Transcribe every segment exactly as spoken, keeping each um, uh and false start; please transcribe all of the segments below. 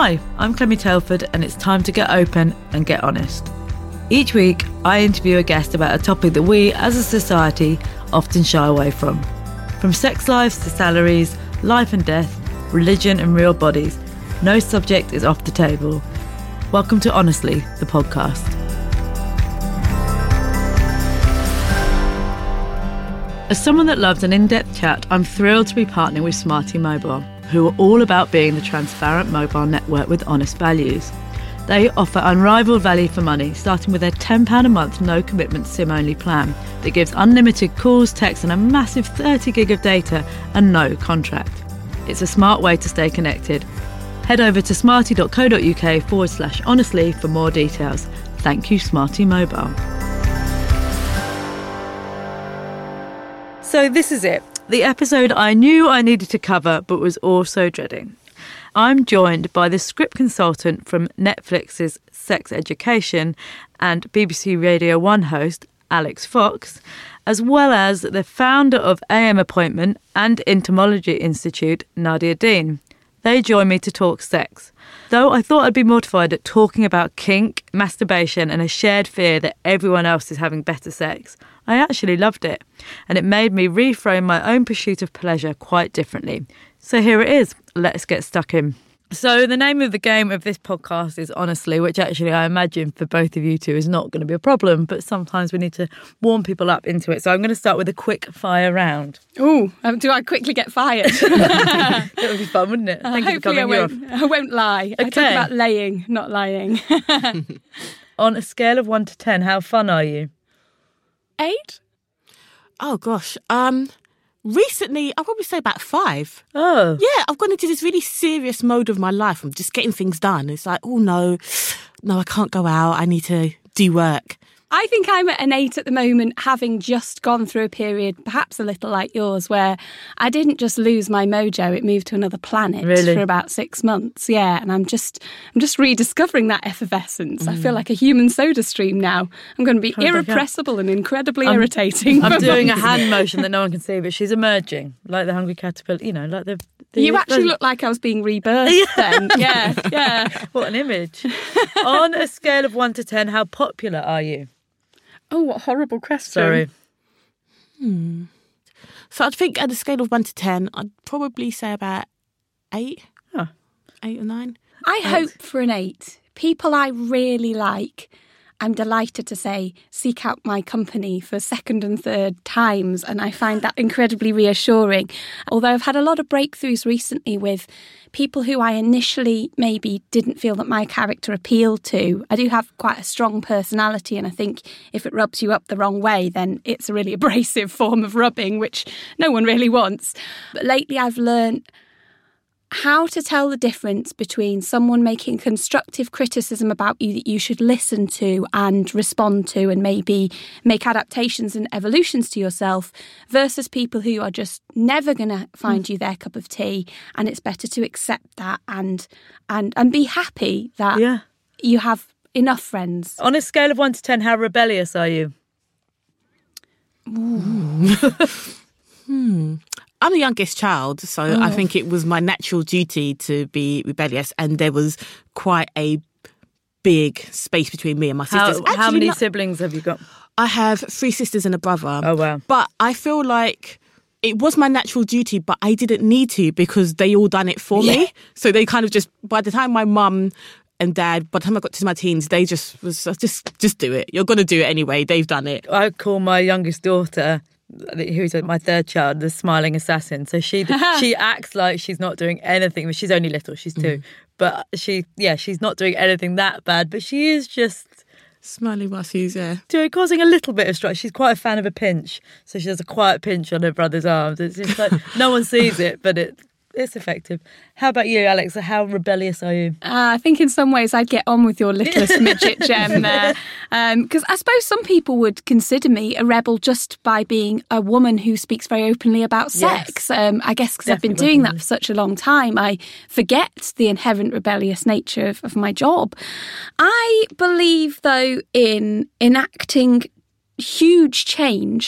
Hi, I'm Clemmy Telford and it's time to get open and get honest. Each week, I interview a guest about a topic that we, as a society, often shy away from. From sex lives to salaries, life and death, religion and real bodies, no subject is off the table. Welcome to Honestly, the podcast. As someone that loves an in-depth chat, I'm thrilled to be partnering with Smarty Mobile, who are all about being the transparent mobile network with honest values. They offer unrivaled value for money, starting with their ten pounds a month no-commitment SIM-only plan that gives unlimited calls, texts and a massive thirty gig of data and no contract. It's a smart way to stay connected. Head over to smarty.co.uk forward slash honestly for more details. Thank you, Smarty Mobile. So this is it, the episode I knew I needed to cover but was also dreading. I'm joined by the script consultant from Netflix's Sex Education and B B C Radio one host, Alex Fox, as well as the founder of A M Appointment and Entomology Institute, Nadia Dean. They join me to talk sex. Though I thought I'd be mortified at talking about kink, masturbation and a shared fear that everyone else is having better sex, I actually loved it. And it made me reframe my own pursuit of pleasure quite differently. So here it is. Let's get stuck in. So the name of the game of this podcast is Honestly, which actually I imagine for both of you two is not going to be a problem, but sometimes we need to warm people up into it. So I'm going to start with a quick fire round. Oh, um, do I quickly get fired? That would be fun, wouldn't it? Uh, Thank you hopefully for I coming won't, I won't lie. Okay. I talk about laying, not lying. On a scale of one to ten, how fun are you? Eight? Oh, gosh. Um... Recently, I'll probably say about five. Oh. Yeah, I've gone into this really serious mode of my life. I'm just getting things done. It's like, oh, no, no, I can't go out. I need to do work. I think I'm at an eight at the moment, having just gone through a period, perhaps a little like yours, where I didn't just lose my mojo, it moved to another planet really? for about six months. Yeah, and I'm just I'm just rediscovering that effervescence. Mm. I feel like a human soda stream now. I'm going to be irrepressible and incredibly I'm, irritating. I'm doing a hand motion that no one can see, but she's emerging, like the hungry caterpillar, you know, like the... the you actually look like I was being rebirthed then. Yeah, yeah. What an image. On a scale of one to ten, how popular are you? Oh, what a horrible question. Sorry. Hmm. So I think at a scale of one to ten, I'd probably say about eight. Huh. Eight or nine. I eight. hope for an eight. People I really like, I'm delighted to say, seek out my company for second and third times, and I find that incredibly reassuring. Although I've had a lot of breakthroughs recently with people who I initially maybe didn't feel that my character appealed to. I do have quite a strong personality, and I think if it rubs you up the wrong way, then it's a really abrasive form of rubbing, which no one really wants. But lately I've learned how to tell the difference between someone making constructive criticism about you that you should listen to and respond to and maybe make adaptations and evolutions to yourself versus people who are just never going to find mm. you their cup of tea, and it's better to accept that and and and be happy that yeah. you have enough friends. On a scale of one to ten, how rebellious are you? hmm. I'm the youngest child, so oh. I think it was my natural duty to be rebellious, and there was quite a big space between me and my sisters. How, how many not, siblings have you got? I have three sisters and a brother. Oh, wow. But I feel like it was my natural duty, but I didn't need to because they all done it for yeah. me. So they kind of just, by the time my mum and dad, by the time I got to my teens, they just was just, just do it. You're going to do it anyway. They've done it. I call my youngest daughter, who's my third child, the smiling assassin. So she she acts like she's not doing anything. She's only little, she's two. Mm. But she, yeah, she's not doing anything that bad. But she is just... Smiling while she's there. Doing, causing a little bit of stress. She's quite a fan of a pinch. So she does a quiet pinch on her brother's arms. It's just like, no one sees it, but it it's effective. How about you, Alex? How rebellious are you? Uh, I think in some ways I'd get on with your littlest midget gem there. Because um, I suppose some people would consider me a rebel just by being a woman who speaks very openly about sex. Yes. Um, I guess because I've been doing that for such a long time, I forget the inherent rebellious nature of, of my job. I believe, though, in enacting huge change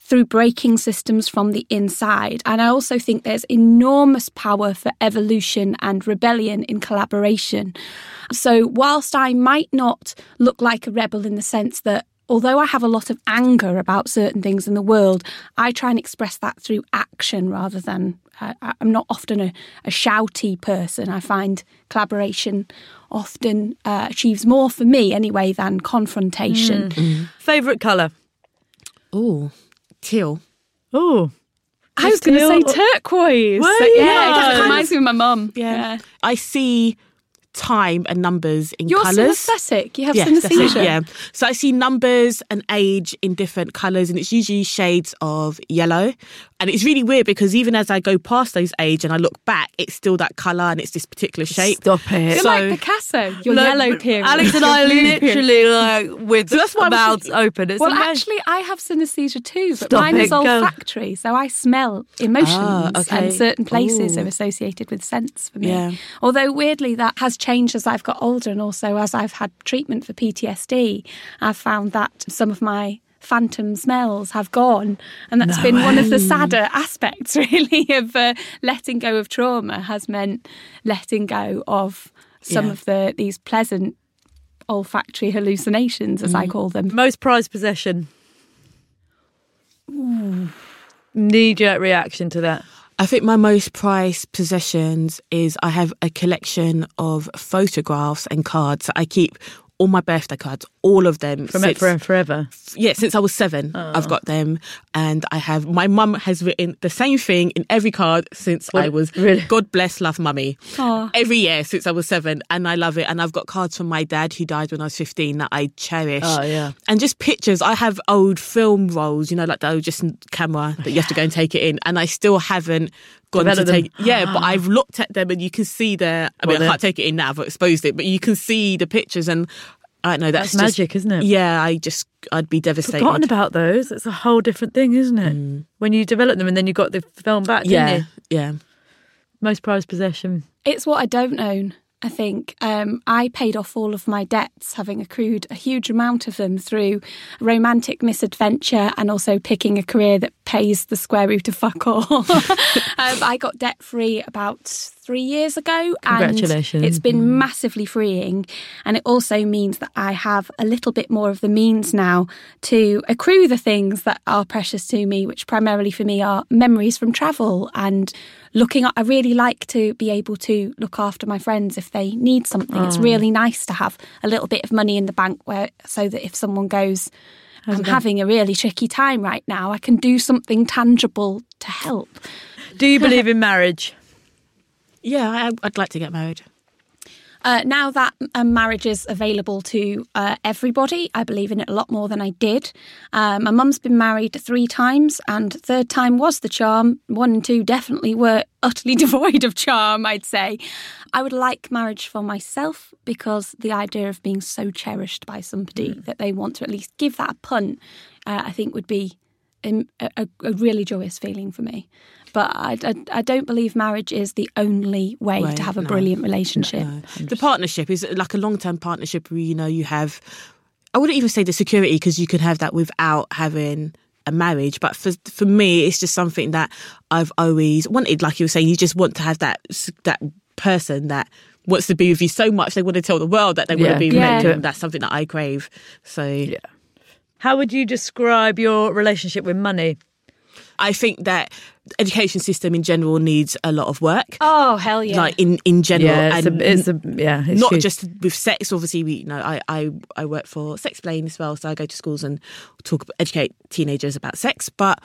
through breaking systems from the inside. And I also think there's enormous power for evolution and rebellion in collaboration. So whilst I might not look like a rebel in the sense that although I have a lot of anger about certain things in the world, I try and express that through action rather than, uh, I'm not often a, a shouty person. I find collaboration often uh, achieves more for me anyway than confrontation. Mm. Mm. Favourite colour? Oh, teal. Oh. I was going to say turquoise. Well, So, yeah, yeah, it that reminds me of my mum. Yeah. Yeah. I see time and numbers in You're colours. synesthetic. You have Yeah, that's it, synesthesia. yeah. So I see numbers and age in different colours, and it's usually shades of yellow. And it's really weird because even as I go past those age and I look back, it's still that colour and it's this particular shape. Stop it. You're So- like Picasso. Your Look, yellow period. Alex and your I are blue period. literally like with So that's why I was mouths thinking- open. It's Well, amazing. actually, I have synesthesia too, but Stop mine it, is go. olfactory, so I smell emotions, Ah, okay. and certain places Ooh. are associated with scents for me. Yeah. Although weirdly, that has changed as I've got older, and also as I've had treatment for P T S D, I've found that some of my phantom smells have gone, and that's No been one of the way. sadder aspects really of uh, letting go of trauma, has meant letting go of some Yeah. of the these pleasant olfactory hallucinations, as I call them. Most prized possession? Knee-jerk reaction to that. I think my most prized possessions is I have a collection of photographs and cards. I keep all my birthday cards, all of them. From since, it for forever. Yeah, since I was seven, I've got them. And I have, my mum has written the same thing in every card since What? I was, Really? God bless, love mummy. Aw. Every year since I was seven, and I love it. And I've got cards from my dad who died when I was fifteen that I cherish. Oh, yeah. And just pictures. I have old film rolls, you know, like the old just camera that you have to go and take it in. And I still haven't gone to Developed them. take yeah, but I've looked at them and you can see the, I mean, What I the- can't take it in now, I've exposed it, but you can see the pictures and I don't know, that's, That's just- magic, isn't it? Yeah, I just, I'd be devastated. Forgotten about those. It's a whole different thing, isn't it? When you develop them and then you got the film back, didn't Yeah, you? yeah. Most prized possession. It's what I don't own, I think. Um, I paid off all of my debts, having accrued a huge amount of them through romantic misadventure and also picking a career that pays the square root of fuck all. um, I got debt-free about three years ago. Congratulations. And it's been massively freeing. And it also means that I have a little bit more of the means now to accrue the things that are precious to me, which primarily for me are memories from travel and looking at, I really like to be able to look after my friends if they need something. It's really nice to have a little bit of money in the bank where so that if someone goes, I'm having a really tricky time right now, I can do something tangible to help. Do you believe in marriage? Yeah, I, I'd like to get married. Uh, now that um, marriage is available to uh, everybody, I believe in it a lot more than I did. Um, my mum's been married three times, and third time was the charm. One and two definitely were utterly devoid of charm, I'd say. I would like marriage for myself because the idea of being so cherished by somebody mm. that they want to at least give that a punt, uh, I think would be a, a, a really joyous feeling for me. But I, I, I don't believe marriage is the only way Way, to have a no. brilliant relationship. No. The partnership is like a long-term partnership where, you know, you have, I wouldn't even say the security because you can have that without having a marriage. But for for me, it's just something that I've always wanted. Like you were saying, you just want to have that that person that wants to be with you so much. They want to tell the world that they want Yeah. to be Yeah. with you. And that's something that I crave. So Yeah. How would you describe your relationship with money? I think that the education system in general needs a lot of work. Oh, hell yeah. Like in, in general. Yeah, it's and a, it's a yeah, it's not huge. just with sex. Obviously, we you know I, I I work for Sexplain as well, so I go to schools and talk educate teenagers about sex. But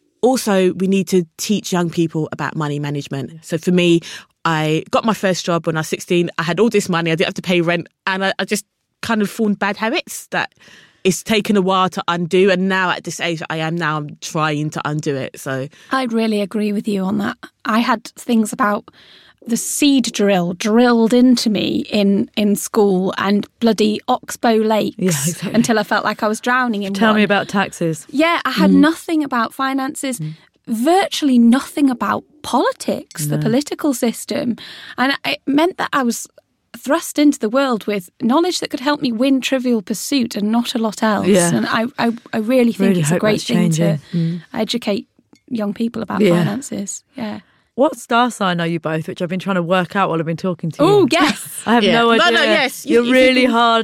also, we need to teach young people about money management. So for me, I got my first job when I was sixteen. I had all this money. I didn't have to pay rent, and I, I just kind of formed bad habits that it's taken a while to undo. And now at this age I am now, I'm trying to undo it. So I'd really agree with you on that. I had things about the seed drill drilled into me in, in school and bloody Oxbow Lakes Yeah, exactly. until I felt like I was drowning in Tell one. me about taxes. Yeah, I had nothing about finances, virtually nothing about politics, the political system. And it meant that I was thrust into the world with knowledge that could help me win Trivial Pursuit and not a lot else. Yeah. And I, I, I really think Really it's a hope great that's thing changing. to Mm. educate young people about Yeah. finances. Yeah. What star sign are you both, which I've been trying to work out while I've been talking to you? Oh, yes. I have Yeah. no No, idea. no, yes. You- You're if you really can- hard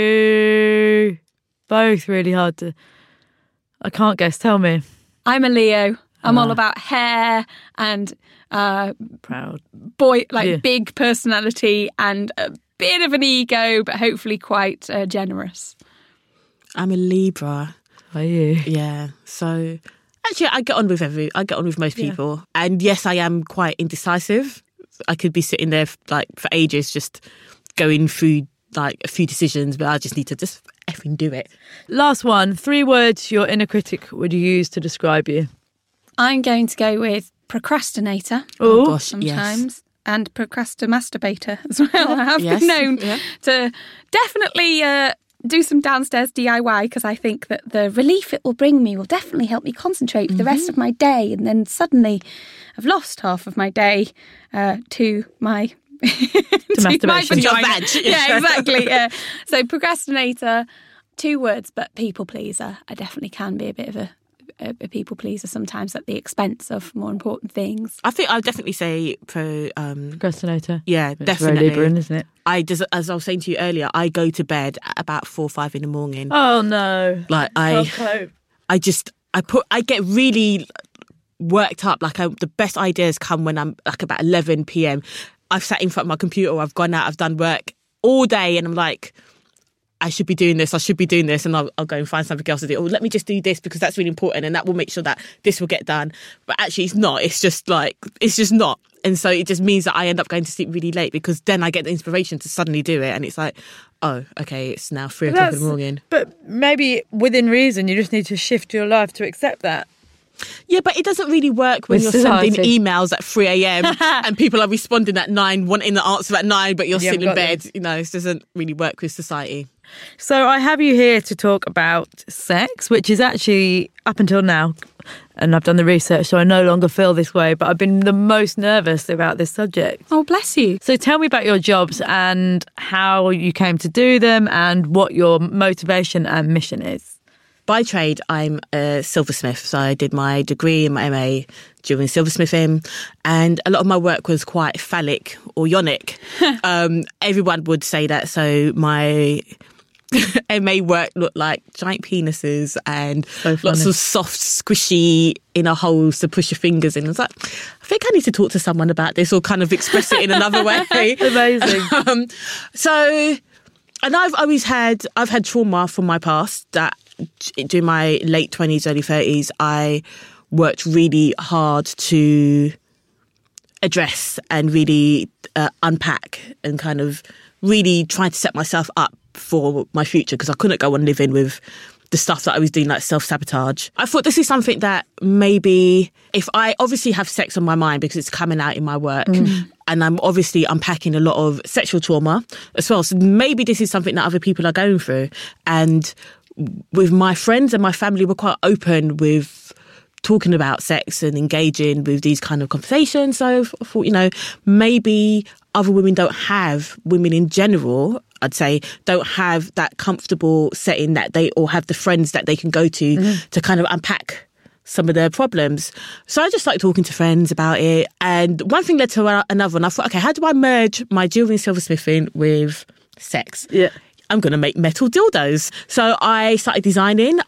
to... Both really hard to... I can't guess. Tell me. I'm a Leo. I'm all Ah. about hair and uh, Proud. boy, like Yeah. big personality and a bit of an ego, but hopefully quite uh, generous. I'm a Libra. Are you? Yeah. So actually, I get on with every. I get on with most people, and yes, I am quite indecisive. I could be sitting there like for ages, just going through like a few decisions, but I just need to just effing do it. Last one. Three words your inner critic would use to describe you. I'm going to go with procrastinator Oh, gosh, sometimes. yes. And procrastinator as well. I have Yes, been known yeah. to definitely uh, do some downstairs D I Y because I think that the relief it will bring me will definitely help me concentrate for the rest of my day. And then suddenly I've lost half of my day uh, to my... to my masturbation. Your vagina. vag. Yeah, exactly. Yeah. So procrastinator, two words, but people pleaser. I definitely can be a bit of a, a, a people pleaser sometimes at the expense of more important things. I think I'll definitely say pro. Um, Procrastinator. yeah, It's definitely. very Libran, isn't it? I just, as I was saying to you earlier, I go to bed at about four or five in the morning. Oh, no. Like I, Can't cope. I just, I put, I get really worked up. Like I, the best ideas come when I'm like about eleven p.m. I've sat in front of my computer, or I've gone out, I've done work all day, and I'm like, I should be doing this, I should be doing this, and I'll, I'll go and find something else to do. Oh, let me just do this because that's really important, and that will make sure that this will get done. But actually, it's not. It's just like, it's just not. And so it just means that I end up going to sleep really late because then I get the inspiration to suddenly do it, and it's like, oh, okay, it's now three o'clock in That's- the morning. But maybe within reason, you just need to shift your life to accept that. Yeah, but it doesn't really work when With you're sending society. emails at three a.m. and people are responding at nine, wanting the answer at nine, but you're You still in haven't got bed. You know, it doesn't really work with society. So I have you here to talk about sex, which is actually, up until now, and I've done the research, so I no longer feel this way, but I've been the most nervous about this subject. Oh, bless you. So tell me about your jobs and how you came to do them and what your motivation and mission is. By trade, I'm a silversmith. So I did my degree and my M A during silversmithing, and a lot of my work was quite phallic or yonic. um, everyone would say that. So my M A work looked like giant penises and So lots funny. of soft, squishy inner holes to push your fingers in. I was like, I think I need to talk to someone about this or kind of express it in another way. Amazing. Um, so, and I've always had, I've had trauma from my past that during my late twenties, early thirties, I worked really hard to address and really uh, unpack and kind of really try to set myself up for my future because I couldn't go on living with the stuff that I was doing, like self-sabotage. I thought this is something that maybe if I obviously have sex on my mind because it's coming out in my work and I'm obviously unpacking a lot of sexual trauma as well. So maybe this is something that other people are going through. And with my friends and my family, we're quite open with talking about sex and engaging with these kind of conversations. So I thought, you know, maybe other women don't have, women in general, I'd say, don't have that comfortable setting that they, or have the friends that they can go to mm-hmm. to kind of unpack some of their problems. So I just started talking to friends about it. And one thing led to another. And I thought, okay, how do I merge my jewellery and silversmithing with sex? Yeah. I'm going to make metal dildos. So I started designing.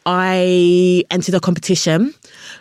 I entered a competition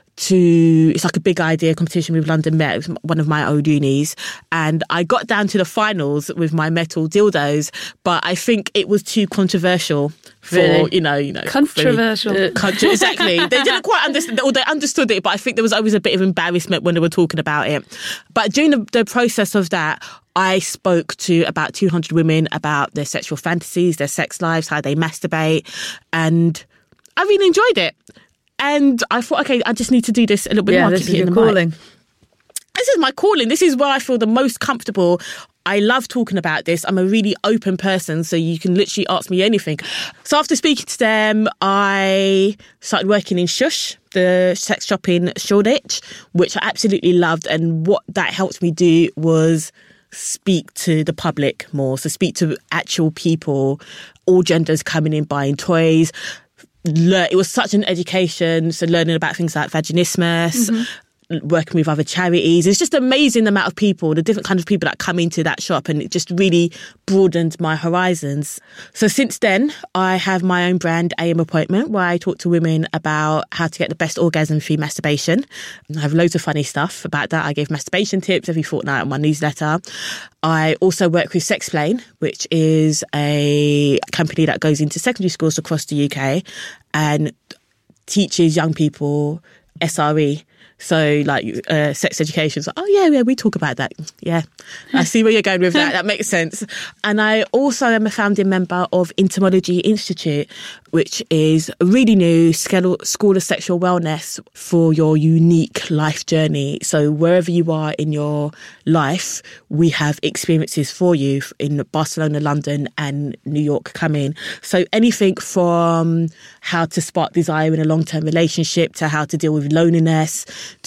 to, it's like a big idea competition with London Met. It was one of my old unis. And I got down to the finals with my metal dildos, but I think it was too controversial for, Really? you know, you know. Controversial. for- Contra- exactly. They didn't quite understand, or they understood it, but I think there was always a bit of embarrassment when they were talking about it. But during the, the process of that, I spoke to about two hundred women about their sexual fantasies, their sex lives, how they masturbate, and I really enjoyed it. And I thought, okay, I just need to do this a little bit Yeah, more. this keep is your hitting the mic. calling. This is my calling. This is where I feel the most comfortable. I love talking about this. I'm a really open person, so you can literally ask me anything. So after speaking to them, I started working in Shush, the sex shop in Shoreditch, which I absolutely loved. And what that helped me do was speak to the public more, so speak to actual people, all genders coming in buying toys. Learn, it was such an education, so learning about things like vaginismus, mm-hmm. working with other charities. It's just amazing the amount of people, the different kinds of people that come into that shop, and it just really broadened my horizons. So since then, I have my own brand, A M Appointment, where I talk to women about how to get the best orgasm through masturbation. I have loads of funny stuff about that. I give masturbation tips every fortnight on my newsletter. I also work with Sexplain, which is a company that goes into secondary schools across the U K and teaches young people S R E. So like uh, sex education. So, oh yeah, yeah, we talk about that. Yeah, I see where you're going with that. That makes sense. And I also am a founding member of Entomology Institute, which is a really new school of sexual wellness for your unique life journey. So wherever you are in your life, we have experiences for you in Barcelona, London and New York coming. So anything from how to spark desire in a long-term relationship to how to deal with loneliness,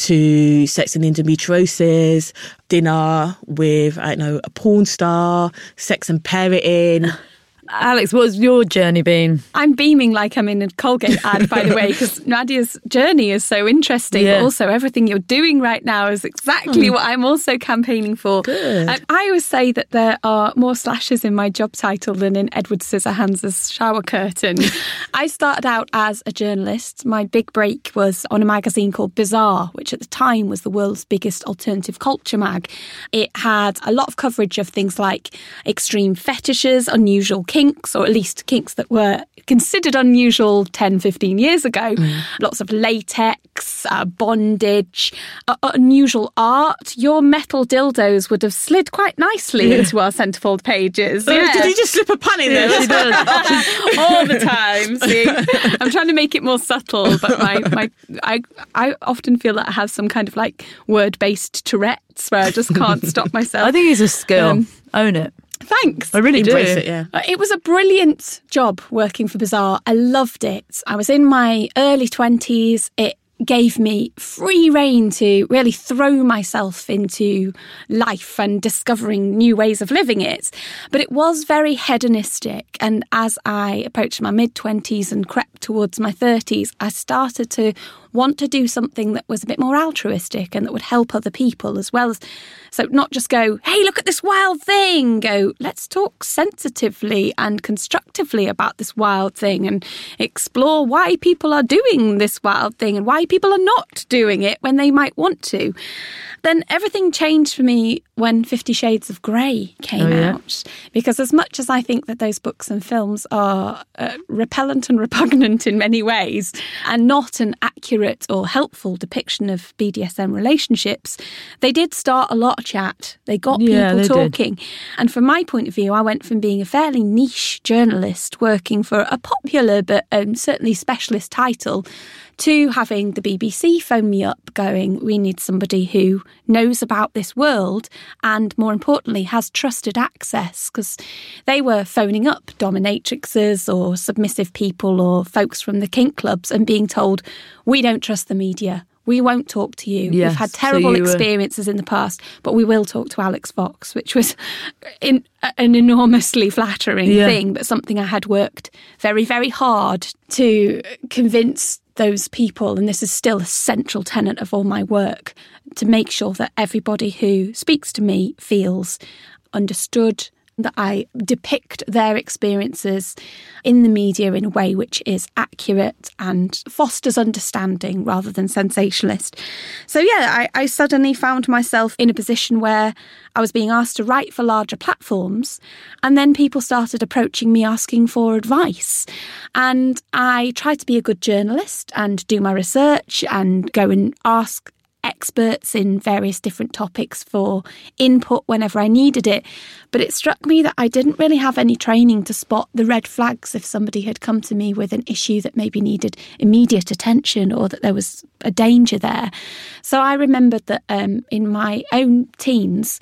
to sex and endometriosis, dinner with, I don't know, a porn star, sex and parenting. Alex, what's your journey been? I'm beaming like I'm in a Colgate ad, by the way, because Nadia's journey is so interesting. Yeah. But also everything you're doing right now is exactly mm. what I'm also campaigning for. Good. And I always say that there are more slashes in my job title than in Edward Scissorhands' shower curtain. I started out as a journalist. My big break was on a magazine called Bizarre, which at the time was the world's biggest alternative culture mag. It had a lot of coverage of things like extreme fetishes, unusual kinks, kinks, or at least kinks that were considered unusual ten, fifteen years ago. Mm. Lots of latex, uh, bondage, uh, unusual art. Your metal dildos would have slid quite nicely yeah. into our centrefold pages. Yeah. Did you just slip a pun in there? Yeah, she does. All the time. See, I'm trying to make it more subtle, but my, my I I often feel that I have some kind of like word-based Tourette's where I just can't stop myself. I think it's a skill. Um, Own it. Thanks. I really Embrace do. It, yeah. It was a brilliant job working for Bizarre. I loved it. I was in my early twenties. It gave me free rein to really throw myself into life and discovering new ways of living it. But it was very hedonistic. And as I approached my mid-twenties and crept towards my thirties, I started to want to do something that was a bit more altruistic and that would help other people as well as, so not just go, hey, look at this wild thing, go, let's talk sensitively and constructively about this wild thing and explore why people are doing this wild thing and why people are not doing it when they might want to. Then everything changed for me when Fifty Shades of Grey came oh, yeah? out. Because as much as I think that those books and films are uh, repellent and repugnant in many ways and not an accurate or helpful depiction of B D S M relationships, they did start a lot of chat. They got yeah, people they talking. Did. And from my point of view, I went from being a fairly niche journalist working for a popular but um, certainly specialist title to having the B B C phone me up going, we need somebody who knows about this world and, more importantly, has trusted access, because they were phoning up dominatrixes or submissive people or folks from the kink clubs and being told, we don't trust the media. We won't talk to you. Yes, We've had terrible so experiences were... in the past, but we will talk to Alex Fox, which was in, an enormously flattering yeah. thing, but something I had worked very, very hard to convince those people, and this is still a central tenet of all my work, to make sure that everybody who speaks to me feels understood, that I depict their experiences in the media in a way which is accurate and fosters understanding rather than sensationalist. So yeah, I, I suddenly found myself in a position where I was being asked to write for larger platforms, and then people started approaching me asking for advice. And I tried to be a good journalist and do my research and go and ask experts in various different topics for input whenever I needed it. But it struck me that I didn't really have any training to spot the red flags if somebody had come to me with an issue that maybe needed immediate attention or that there was a danger there. So I remembered that um, in my own teens,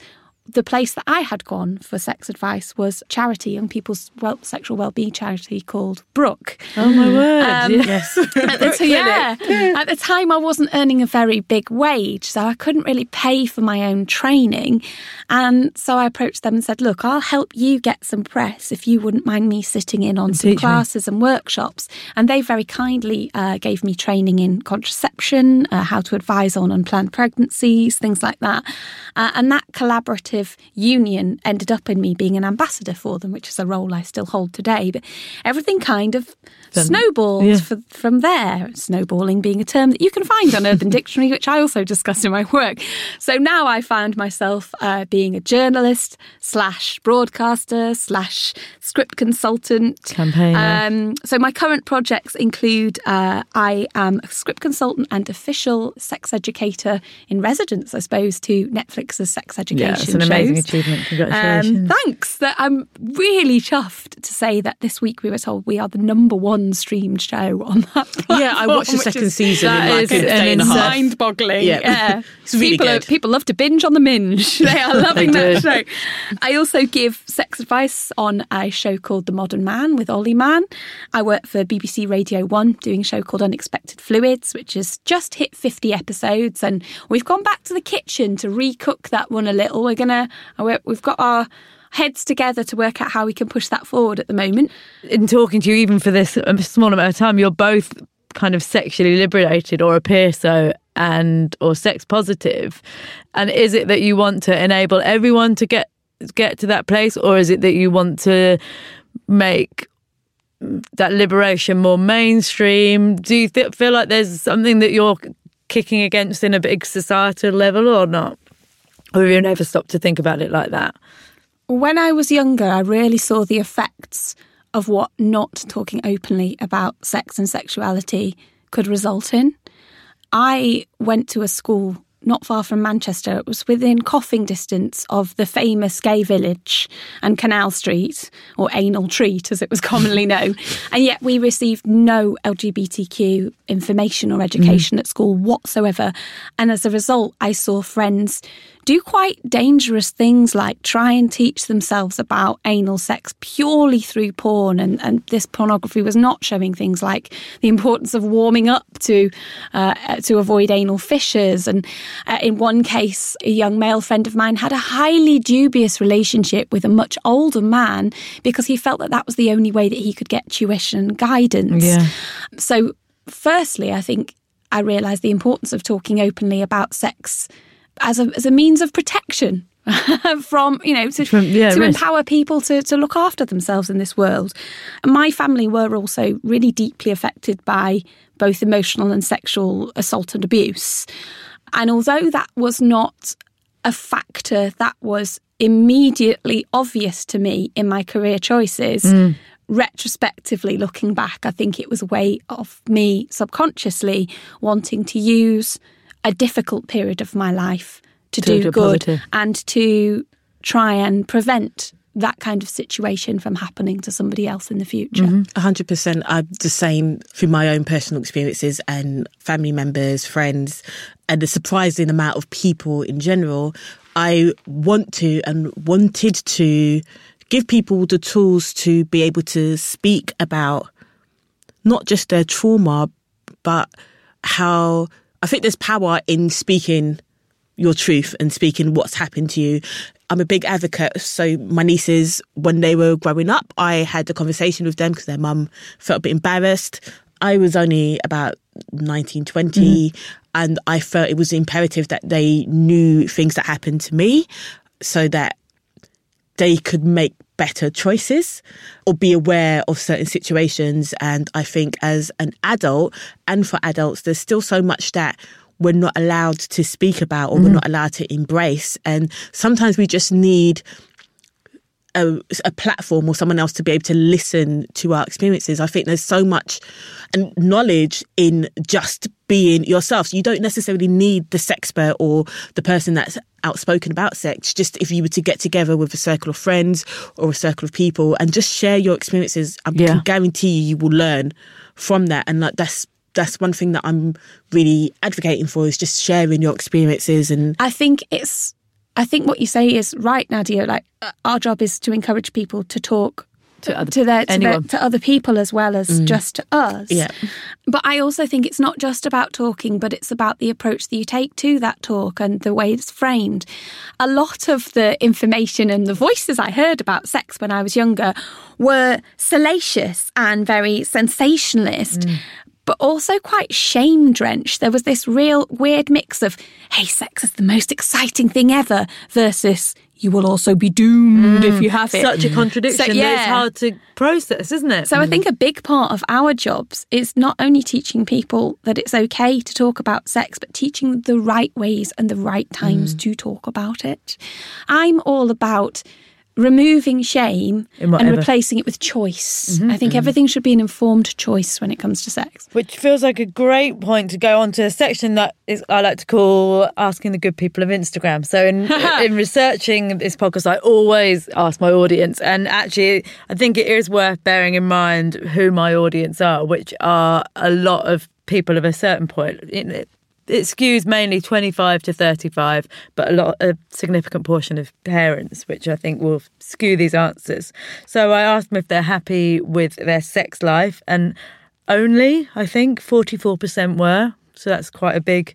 the place that I had gone for sex advice was charity, young people's well, sexual wellbeing charity called Brooke. Oh my word! Um, yes. At the, t- yeah. At the time, I wasn't earning a very big wage, so I couldn't really pay for my own training. And so I approached them and said, "Look, I'll help you get some press if you wouldn't mind me sitting in on some classes and workshops." And they very kindly uh, gave me training in contraception, uh, how to advise on unplanned pregnancies, things like that. Uh, and that collaborative union ended up in me being an ambassador for them, which is a role I still hold today. But everything kind of then, snowballed yeah. for, from there. Snowballing being a term that you can find on Urban Dictionary, which I also discuss in my work. So now I found myself uh, being a journalist slash broadcaster slash script consultant. Campaigner. Um, so my current projects include uh, I am a script consultant and official sex educator in residence, I suppose, to Netflix's sex education. Yeah, it's an amazing shows. achievement. Congratulations. Um, thanks. That I'm really chuffed to say that this week we were told we are the number one streamed show on that platform. Yeah, I watched the second is, season in like a day and a half. Mind-boggling. Yeah, yeah. It's really people, good. Are, people love to binge on the minge. They are loving they that show. I also give sex advice on a show called The Modern Man with Ollie Mann. I work for B B C Radio one doing a show called Unexpected Fluids, which has just hit fifty episodes, and we've gone back to the kitchen to recook that one a little. We're gonna, we've got our heads together to work out how we can push that forward at the moment. In talking to you, even for this small amount of time, you're both kind of sexually liberated or appear so, and or sex positive. And is it that you want to enable everyone to get get to that place, or is it that you want to make that liberation more mainstream? Do you th- feel like there's something that you're kicking against in a big societal level or not? Or have you never stopped to think about it like that? When I was younger, I really saw the effects of what not talking openly about sex and sexuality could result in. I went to a school not far from Manchester. It was within coughing distance of the famous gay village and Canal Street, or Anal Treat as it was commonly known. And yet we received no L G B T Q information or education mm. at school whatsoever. And as a result, I saw friends do quite dangerous things like try and teach themselves about anal sex purely through porn. And, and this pornography was not showing things like the importance of warming up to uh, to avoid anal fissures. And uh, in one case, a young male friend of mine had a highly dubious relationship with a much older man because he felt that that was the only way that he could get tuition guidance. Yeah. So firstly, I think I realised the importance of talking openly about sex as a as a means of protection from, you know, to, from, yeah, to empower people to, to look after themselves in this world. And my family were also really deeply affected by both emotional and sexual assault and abuse. And although that was not a factor that was immediately obvious to me in my career choices, mm. retrospectively looking back, I think it was a way of me subconsciously wanting to use a difficult period of my life to, to do, do good positive. And to try and prevent that kind of situation from happening to somebody else in the future. Mm-hmm. one hundred percent. I'm the same through my own personal experiences and family members, friends, and the surprising amount of people in general. I want to and wanted to give people the tools to be able to speak about not just their trauma, but how I think there's power in speaking your truth and speaking what's happened to you. I'm a big advocate. So my nieces, when they were growing up, I had a conversation with them because their mum felt a bit embarrassed. I was only about nineteen, twenty, mm-hmm. and I felt it was imperative that they knew things that happened to me so that they could make better choices or be aware of certain situations. And I think as an adult and for adults, there's still so much that we're not allowed to speak about or mm-hmm. we're not allowed to embrace. And sometimes we just need a, a platform or someone else to be able to listen to our experiences. I think there's so much knowledge in just being yourself. So you don't necessarily need the sexpert or the person that's outspoken about sex. Just if you were to get together with a circle of friends or a circle of people and just share your experiences, I yeah. can guarantee you, you will learn from that. And like, that's that's one thing that I'm really advocating for, is just sharing your experiences. And I think it's I think what you say is right, Nadia. Like, our job is to encourage people to talk To other, to their, to, anyone. their, to other people as well as mm. just to us. Yeah. But I also think it's not just about talking, but it's about the approach that you take to that talk and the way it's framed. A lot of the information and the voices I heard about sex when I was younger were salacious and very sensationalist. Mm. But also quite shame-drenched. There was this real weird mix of, hey, sex is the most exciting thing ever, versus you will also be doomed mm, if you have it. Such a contradiction so, yeah. that it's hard to process, isn't it? So mm. I think a big part of our jobs is not only teaching people that it's okay to talk about sex, but teaching them the right ways and the right times mm. to talk about it. I'm all about removing shame and replacing it with choice. Mm-hmm. I think mm-hmm. everything should be an informed choice when it comes to sex. Which feels like a great point to go on to a section that is I like to call Asking the Good People of Instagram. So in in researching this podcast, I always ask my audience, and actually I think it is worth bearing in mind who my audience are, which are a lot of people of a certain point. It, It skews mainly twenty-five to thirty-five, but a lot, a significant portion of parents, which I think will skew these answers. So I asked them if they're happy with their sex life, and only, I think, forty-four percent were. So that's quite a big,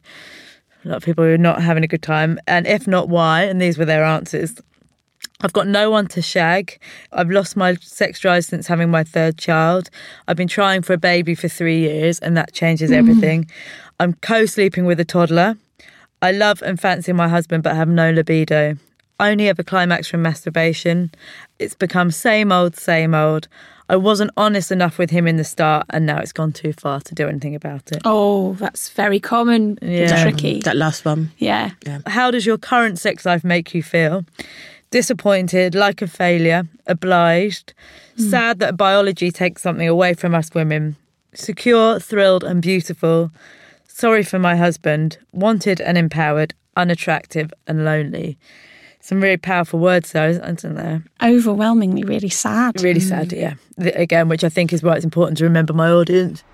a lot of people who are not having a good time. And if not, why? And these were their answers. I've got no one to shag. I've lost my sex drive since having my third child. I've been trying for a baby for three years and that changes everything. Mm. I'm co-sleeping with a toddler. I love and fancy my husband but have no libido. Only ever climax from masturbation. It's become same old, same old. I wasn't honest enough with him in the start and now it's gone too far to do anything about it. Oh, that's very common. Yeah. It's tricky. That last one. Yeah. yeah. How does your current sex life make you feel? Disappointed, like a failure, obliged, mm. sad that biology takes something away from us women, secure, thrilled and beautiful, sorry for my husband, wanted and empowered, unattractive and lonely. Some really powerful words though, isn't there? Overwhelmingly really sad. Really mm. sad, yeah. Again, which I think is why it's important to remember my audience.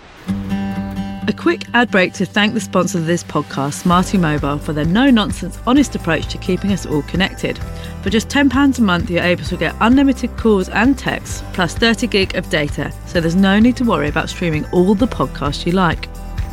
A quick ad break to thank the sponsor of this podcast, Smarty Mobile, for their no-nonsense, honest approach to keeping us all connected. For just ten pounds a month, you're able to get unlimited calls and texts, plus thirty gig of data, so there's no need to worry about streaming all the podcasts you like.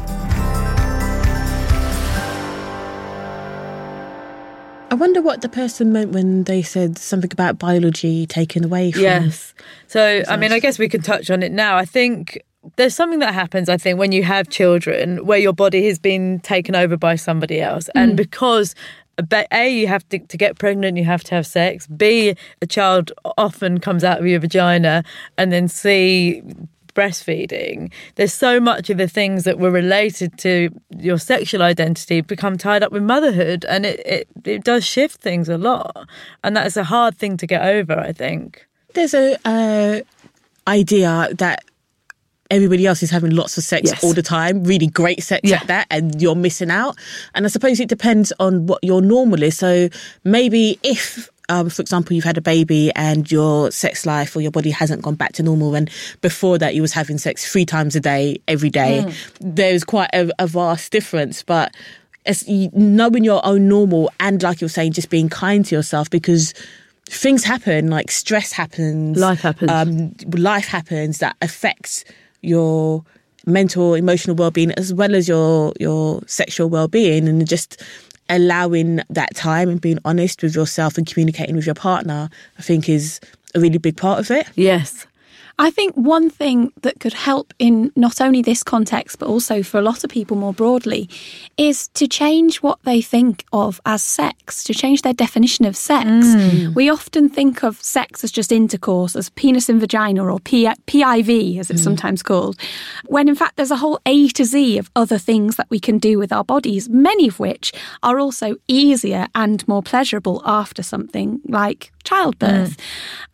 I wonder what the person meant when they said something about biology taken away from... Yes. So, I mean, I guess we can touch on it now. I think there's something that happens, I think, when you have children where your body has been taken over by somebody else. Mm. And because, A, you have to, to get pregnant, you have to have sex. B, a child often comes out of your vagina. And then C, breastfeeding. There's so much of the things that were related to your sexual identity become tied up with motherhood. And it, it, it does shift things a lot. And that is a hard thing to get over, I think. There's a uh, idea that everybody else is having lots of sex yes. all the time, really great sex yeah. at that, and you're missing out. And I suppose it depends on what your normal is. So maybe if, um, for example, you've had a baby and your sex life or your body hasn't gone back to normal, and before that you was having sex three times a day, every day, mm. there's quite a, a vast difference. But it's knowing your own normal and, like you're saying, just being kind to yourself, because things happen, like stress happens. Life happens. Um, life happens that affects your mental, emotional well-being as well as your your sexual well-being, and just allowing that time and being honest with yourself and communicating with your partner, I think, is a really big part of it. Yes. I think one thing that could help in not only this context, but also for a lot of people more broadly, is to change what they think of as sex, to change their definition of sex. Mm. We often think of sex as just intercourse, as penis and vagina, or P- PIV, as it's mm. sometimes called, when in fact there's a whole A to Z of other things that we can do with our bodies, many of which are also easier and more pleasurable after something like childbirth. Mm. I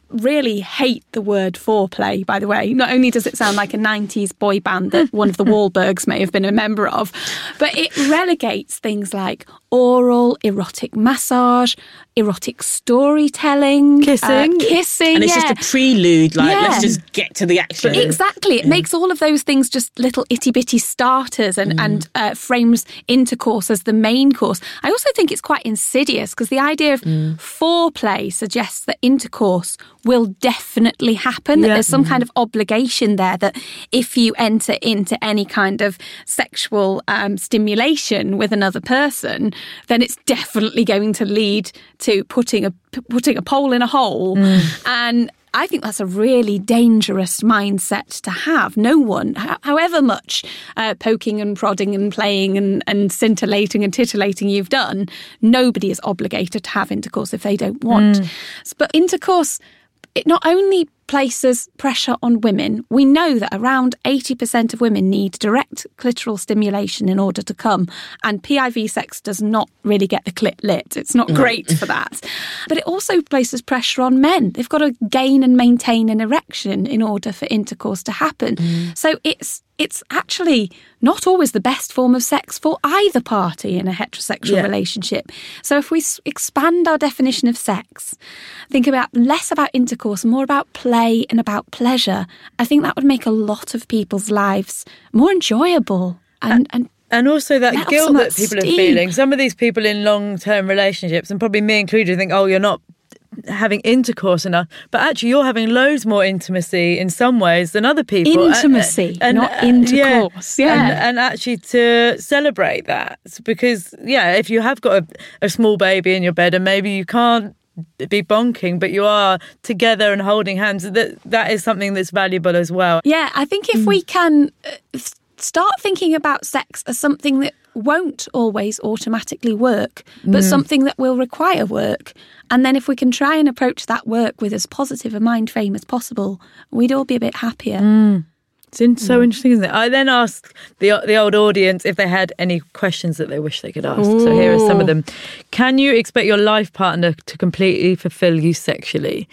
really hate the word foreplay, by the way. Not only does it sound like a nineties boy band that one of the Wahlbergs may have been a member of, but it relegates things like oral, erotic massage, erotic storytelling, kissing, uh, kissing, and it's yeah. just a prelude. Like, Yeah. let's just get to the action. Exactly. It yeah. makes all of those things just little itty bitty starters and, mm. and uh, frames intercourse as the main course. I also think it's quite insidious because the idea of mm. foreplay suggests that intercourse will definitely happen, yeah. that there's some mm. kind of obligation there that if you enter into any kind of sexual um, stimulation with another person, then it's definitely going to lead to putting a putting a pole in a hole. Mm. And I think that's a really dangerous mindset to have. No one, however much uh, poking and prodding and playing and, and scintillating and titillating you've done, nobody is obligated to have intercourse if they don't want. Mm. But intercourse, it not only places pressure on women. We know that around eighty percent of women need direct clitoral stimulation in order to come, and P I V sex does not really get the clit lit. It's not great for that. But it also places pressure on men. They've got to gain and maintain an erection in order for intercourse to happen. Mm. So it's it's actually not always the best form of sex for either party in a heterosexual yeah. relationship. So if we s- expand our definition of sex, think about less about intercourse, more about play and about pleasure, I think that would make a lot of people's lives more enjoyable and, and And also that let guilt some that of people steam. are feeling. Some of these people in long-term relationships, and probably me included, think, oh, you're not having intercourse enough. But actually, you're having loads more intimacy in some ways than other people. Intimacy, and, and, not uh, intercourse. Yeah. yeah. And, and actually to celebrate that. Because, yeah, if you have got a, a small baby in your bed and maybe you can't be bonking, but you are together and holding hands, that that is something that's valuable as well. Yeah, I think if mm. we can start thinking about sex as something that won't always automatically work, but mm. something that will require work, and then if we can try and approach that work with as positive a mind frame as possible, we'd all be a bit happier. Mm. It's so interesting, isn't it? I then asked the the old audience if they had any questions that they wish they could ask. Ooh. So here are some of them. Can you expect your life partner to completely fulfill you sexually?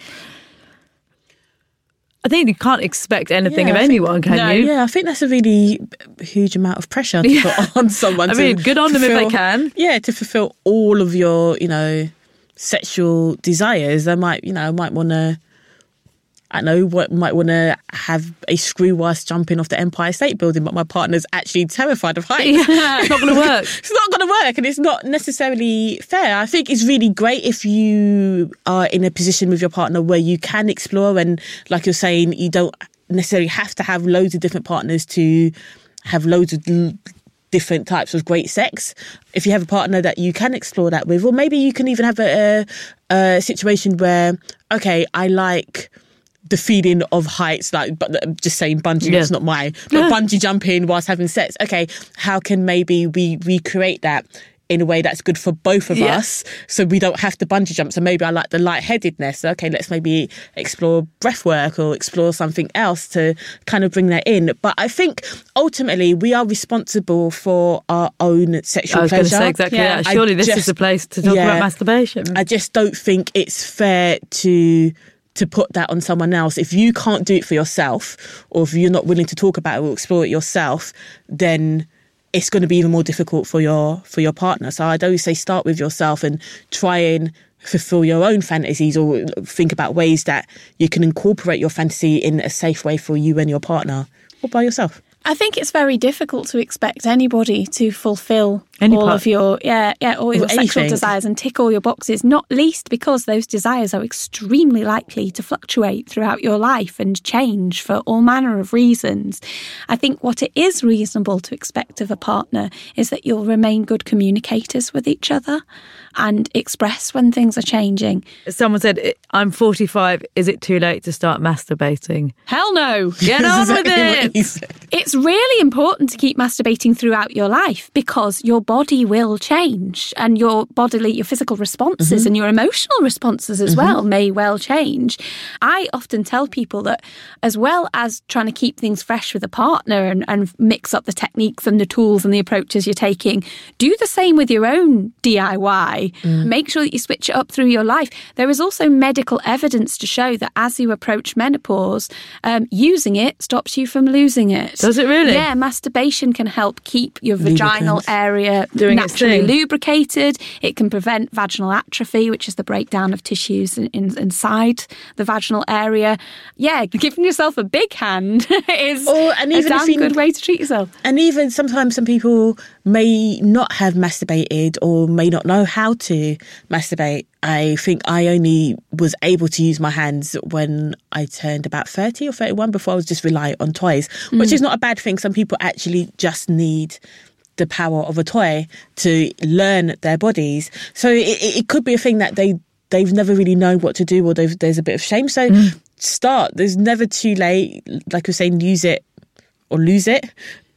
I think you can't expect anything yeah, of anyone, think, can no, you? Yeah, I think that's a really huge amount of pressure to yeah. put on someone. I mean, good on fulfill, them if they can. Yeah, to fulfill all of your, you know, sexual desires. They might, you know, might want to, I know, what might want to have a screw whilst jumping off the Empire State Building, but my partner's actually terrified of heights. Yeah, it's not going to work. It's not going to work, and it's not necessarily fair. I think it's really great if you are in a position with your partner where you can explore, and like you're saying, you don't necessarily have to have loads of different partners to have loads of different types of great sex. If you have a partner that you can explore that with, or maybe you can even have a, a, a situation where, okay, I like the feeling of heights, like, but I'm just saying bungee, yeah. it's not my, but yeah. bungee jumping whilst having sex. Okay, how can maybe we recreate that in a way that's good for both of yeah. us, so we don't have to bungee jump? So maybe I like the lightheadedness. Okay, let's maybe explore breath work or explore something else to kind of bring that in. But I think ultimately we are responsible for our own sexual I was pleasure. going to say exactly yeah. that. Surely I this just, is the place to talk yeah, about masturbation. I just don't think it's fair to to put that on someone else. If you can't do it for yourself, or if you're not willing to talk about it or explore it yourself, then it's going to be even more difficult for your for your partner. So I'd always say start with yourself and try and fulfill your own fantasies, or think about ways that you can incorporate your fantasy in a safe way for you and your partner, or by yourself. I think it's very difficult to expect anybody to fulfil Any all part. of your yeah yeah all your Anything. sexual desires and tick all your boxes, not least because those desires are extremely likely to fluctuate throughout your life and change for all manner of reasons. I think what it is reasonable to expect of a partner is that you'll remain good communicators with each other and express when things are changing. Someone said, I'm forty-five, is it too late to start masturbating? Hell no! Get on with it! It's really important to keep masturbating throughout your life because your body will change, and your bodily, your physical responses mm-hmm. and your emotional responses as mm-hmm. well may well change. I often tell people that as well as trying to keep things fresh with a partner and, and mix up the techniques and the tools and the approaches you're taking, do the same with your own D I Y. toy. Mm. Make sure that you switch it up through your life. There is also medical evidence to show that as you approach menopause, um, using it stops you from losing it. Does it really? Yeah, masturbation can help keep your vaginal Lubricants. area Doing naturally lubricated. It can prevent vaginal atrophy, which is the breakdown of tissues in, in, inside the vaginal area. Yeah, giving yourself a big hand is or, and even a damn if you, good way to treat yourself. And even sometimes some people may not have masturbated or may not know how to masturbate. I think I only was able to use my hands when I turned about thirty or thirty-one, before I was just reliant on toys, mm. which is not a bad thing. Some people actually just need the power of a toy to learn their bodies. So it, it could be a thing that they, they've never really known what to do, or there's a bit of shame. So mm. start. There's never too late. Like we're saying, use it or lose it.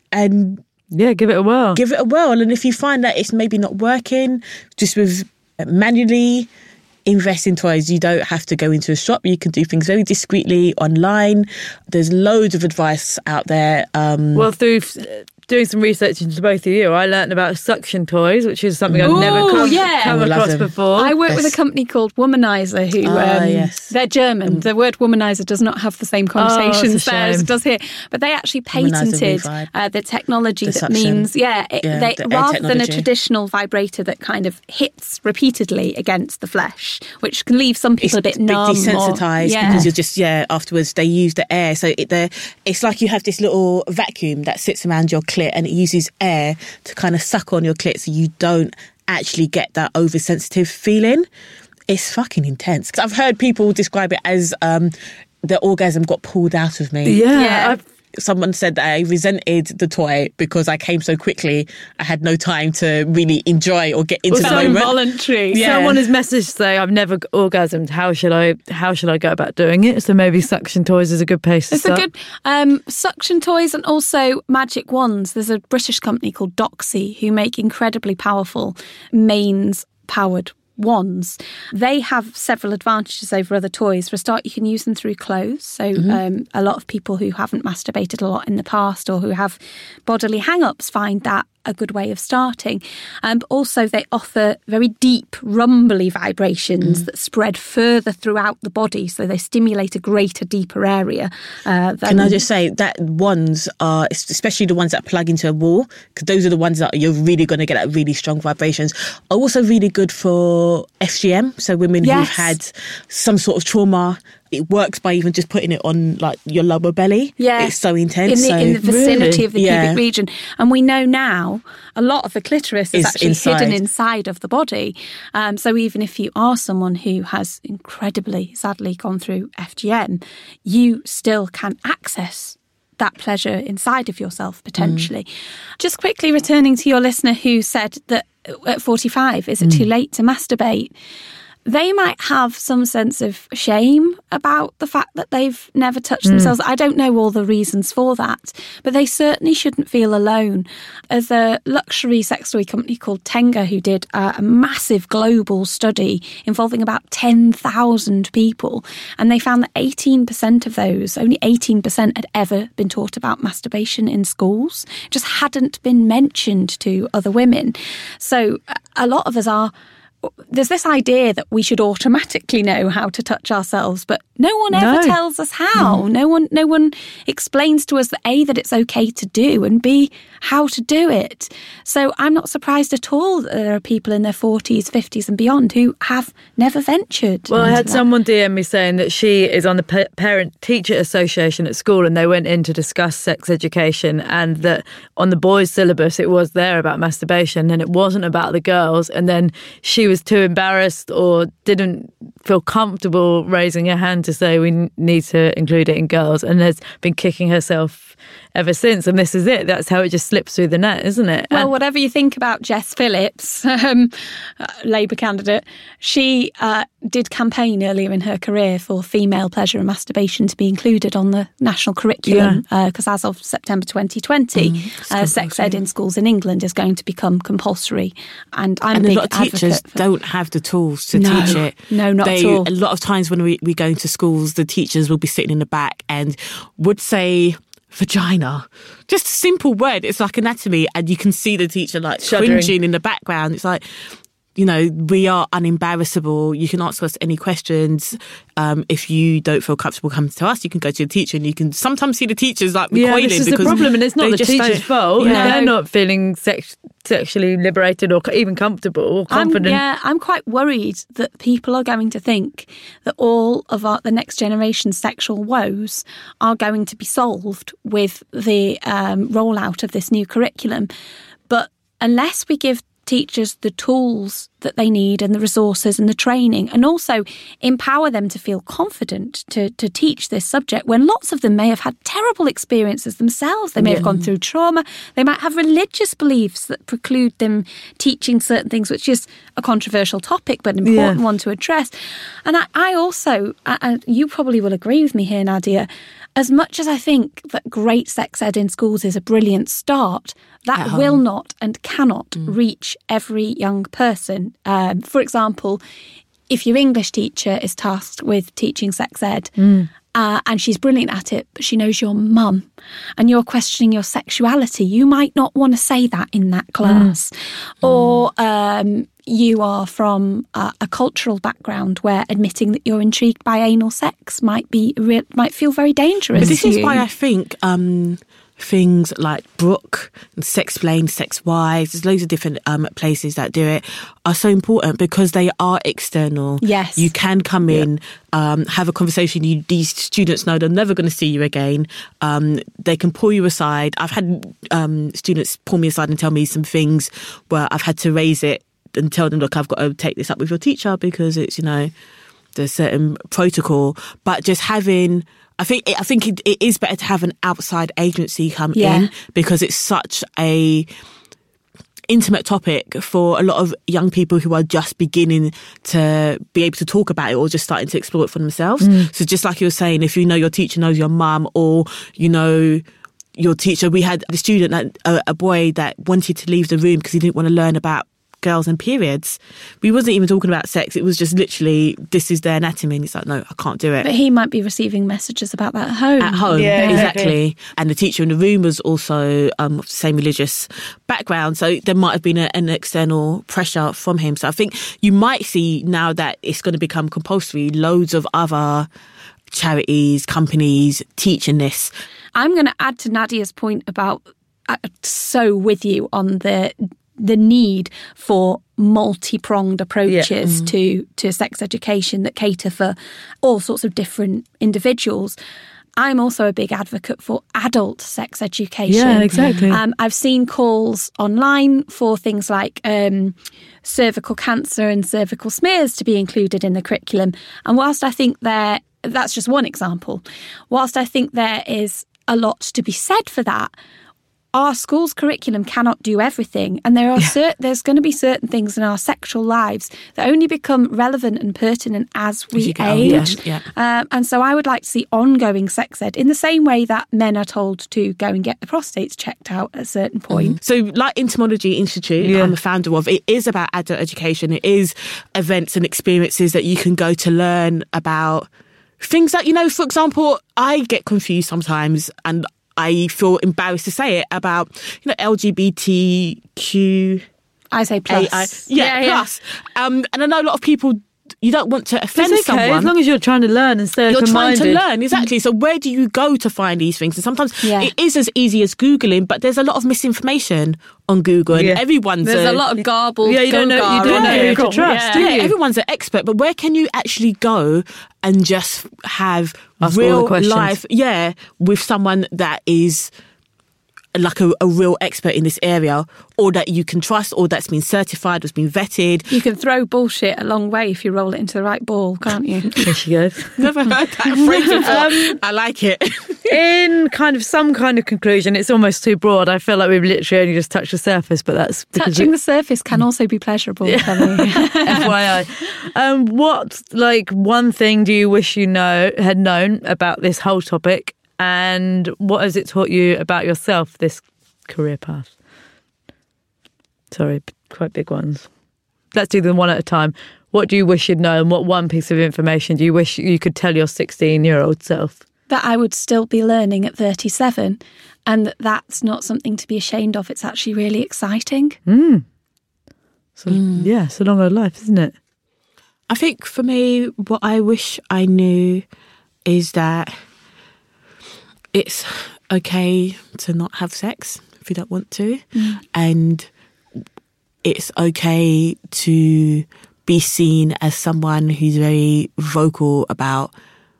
And yeah, give it a whirl. Give it a whirl. And if you find that it's maybe not working, just with manually invest in toys. You don't have to go into a shop. You can do things very discreetly online. There's loads of advice out there. Um, well, through doing some research into both of you, I learnt about suction toys, which is something I've Ooh, never come, yeah. come Oh, across them. before. I work Yes. with a company called Womanizer, who Ah, um, yes. they're German. The word womanizer does not have the same connotations it's a there as shame. it does here. But they actually Womanizer patented revive. uh, the technology The that suction. means, yeah, it, Yeah, they, the air rather than a technology. traditional vibrator that kind of hits repeatedly against the flesh, which can leave some people It's a bit numb. desensitized or, yeah. because you're just yeah afterwards they use the air, so it, the, it's like you have this little vacuum that sits around your clit and it uses air to kind of suck on your clit, so you don't actually get that oversensitive feeling. It's fucking intense. 'Cause I've heard people describe it as um the orgasm got pulled out of me. yeah, Yeah. I've, Someone said that I resented the toy because I came so quickly. I had no time to really enjoy or get into Well, the so moment. involuntary. Yeah. someone has messaged saying I've never orgasmed. How should I? How should I go about doing it? So maybe suction toys is a good place to It's a start. good um, suction toys and also magic wands. There's a British company called Doxy who make incredibly powerful mains-powered wands. They have several advantages over other toys. For a start, you can use them through clothes. So Mm-hmm. um, a lot of people who haven't masturbated a lot in the past or who have bodily hang-ups find that a good way of starting. Um, but also they offer very deep, rumbly vibrations mm. that spread further throughout the body. So they stimulate a greater, deeper area. Uh, than... Can I just say that ones are, especially the ones that plug into a wall, because those are the ones that you're really going to get at really strong vibrations, are also really good for F G M. So women Yes. who've had some sort of trauma. It works by even just putting it on like your lower belly. Yeah. It's so intense. In the, so, in the vicinity Really? of the Yeah. pubic region. And we know now a lot of the clitoris is Is actually inside. hidden inside of the body. Um, so even if you are someone who has incredibly, sadly, gone through F G M, you still can access that pleasure inside of yourself, potentially. Mm. Just quickly returning to your listener who said that at forty-five, is it mm. too late to masturbate? They might have some sense of shame about the fact that they've never touched mm. themselves. I don't know all the reasons for that, but they certainly shouldn't feel alone. There's a luxury sex toy company called Tenga who did a, a massive global study involving about ten thousand people, and they found that eighteen percent of those, only eighteen percent had ever been taught about masturbation in schools. It just hadn't been mentioned to other women. So a lot of us are... There's this idea that we should automatically know how to touch ourselves, but no one ever No. tells us how. Mm. No one, no one explains to us that A, that it's okay to do, and B, how to do it. So I'm not surprised at all that there are people in their forties, fifties, and beyond who have never ventured. Well, I into had that. someone D M me saying that she is on the pa- parent-teacher association at school, and they went in to discuss sex education, and that on the boys' syllabus it was there about masturbation, and it wasn't about the girls. And then she was too embarrassed or didn't feel comfortable raising her hand to say we n- need to include it in girls, and has been kicking herself ever since. And this is it. That's how it just slips through the net, isn't it? Well, And- whatever you think about Jess Phillips, um, uh, Labour candidate, she uh, did campaign earlier in her career for female pleasure and masturbation to be included on the national curriculum, because Yeah. uh, as of September twenty twenty, Mm, uh, sex ed in schools in England is going to become compulsory. And I'm and a a big lot of teachers advocate for- don't have the tools to No. teach it. No, not they, at all. A lot of times when we, we go into schools, the teachers will be sitting in the back and would say vagina. Just a simple word. It's like anatomy, and you can see the teacher like Shuddering. cringing in the background. It's like, you know, we are unembarrassable. You can ask us any questions. Um, if you don't feel comfortable coming to us, you can go to your teacher, and you can sometimes see the teachers like recoiling. Yeah, this is because the problem, and it's not the teacher's don't. fault. Yeah. They're not feeling sex- sexually liberated or even comfortable or confident. I'm, yeah, I'm quite worried that people are going to think that all of our, the next generation's sexual woes are going to be solved with the um, rollout of this new curriculum. But unless we give teachers the tools that they need and the resources and the training, and also empower them to feel confident to, to teach this subject, when lots of them may have had terrible experiences themselves. They may yeah. have gone through trauma. They might have religious beliefs that preclude them teaching certain things, which is a controversial topic, but an important yeah. one to address. And I, I also, and you probably will agree with me here, Nadia, as much as I think that great sex ed in schools is a brilliant start, that will not and cannot mm. reach every young person. Um, for example, if your English teacher is tasked with teaching sex ed mm. uh, and she's brilliant at it, but she knows your mum and you're questioning your sexuality, you might not want to say that in that class. Mm. Or um, you are from a, a cultural background where admitting that you're intrigued by anal sex might be re- might feel very dangerous. But this to is you. why I think um, things like Brooke and Sexplain, Sex Wise, there's loads of different um, places that do it, are so important because they are external. Yes. You can come in, yeah. um, have a conversation. You, these students know they're never going to see you again. Um, they can pull you aside. I've had um, students pull me aside and tell me some things where I've had to raise it and tell them, look, I've got to take this up with your teacher because it's, you know, there's certain protocol. But just having... I think I think it, it is better to have an outside agency come yeah. in because it's such a intimate topic for a lot of young people who are just beginning to be able to talk about it or just starting to explore it for themselves. Mm. So just like you were saying, if you know your teacher knows your mum or you know your teacher, we had a student, that, a, a boy that wanted to leave the room because he didn't want to learn about girls and periods. We wasn't even talking about sex. It was just literally, this is their anatomy. And he's like, no, I can't do it. But he might be receiving messages about that at home. At home, yeah, exactly. And the teacher in the room was also um, of the same religious background. So there might have been a, an external pressure from him. So I think you might see now that it's going to become compulsory, loads of other charities, companies teaching this. I'm going to add to Nadia's point about, uh, so with you on the the need for multi-pronged approaches yeah. mm-hmm. to, to sex education that cater for all sorts of different individuals. I'm also a big advocate for adult sex education. Yeah, exactly. Um, I've seen calls online for things like um, cervical cancer and cervical smears to be included in the curriculum. And whilst I think there, that's just one example, whilst I think there is a lot to be said for that, our school's curriculum cannot do everything, and there are yeah. cer- there's going to be certain things in our sexual lives that only become relevant and pertinent as we as age. Yeah. Um, and so I would like to see ongoing sex ed in the same way that men are told to go and get the prostates checked out at a certain point. Mm-hmm. So like Entomology Institute, yeah. I'm a founder of, it is about adult education. It is events and experiences that you can go to learn about things that, you know, for example, I get confused sometimes and I feel embarrassed to say it about, you know, L G B T Q. I say plus. A I, yeah, yeah, plus. Yeah. Um, and I know a lot of people, you don't want to offend it's okay, someone. As long as you're trying to learn and stay You're open-minded. trying to learn, exactly. So where do you go to find these things? And sometimes yeah. it is as easy as Googling, but there's a lot of misinformation on Google and yeah. everyone's There's a, a lot of garbled yeah, you don't know, you don't know who to trust, yeah. do you? Yeah, everyone's an expert, but where can you actually go and just have Ask real all the questions. life, yeah, with someone that is like a, a real expert in this area, or that you can trust, or that's been certified, has been vetted. You can throw bullshit a long way if you roll it into the right ball, can't you? There she goes. Never heard that phrase before. Um, I like it. In kind of some kind of conclusion, it's almost too broad. I feel like we've literally only just touched the surface, but that's touching the surface can also be pleasurable. Yeah. F Y I. Um, what like one thing do you wish you know had known about this whole topic? And what has it taught you about yourself, this career path? Sorry, quite big ones. Let's do them one at a time. What do you wish you'd known? What one piece of information do you wish you could tell your sixteen-year-old self? That I would still be learning at thirty-seven, and that that's not something to be ashamed of. It's actually really exciting. Mm. So mm. yeah, it's a long old life, isn't it? I think for me, what I wish I knew is that it's okay to not have sex if you don't want to. Mm. And it's okay to be seen as someone who's very vocal about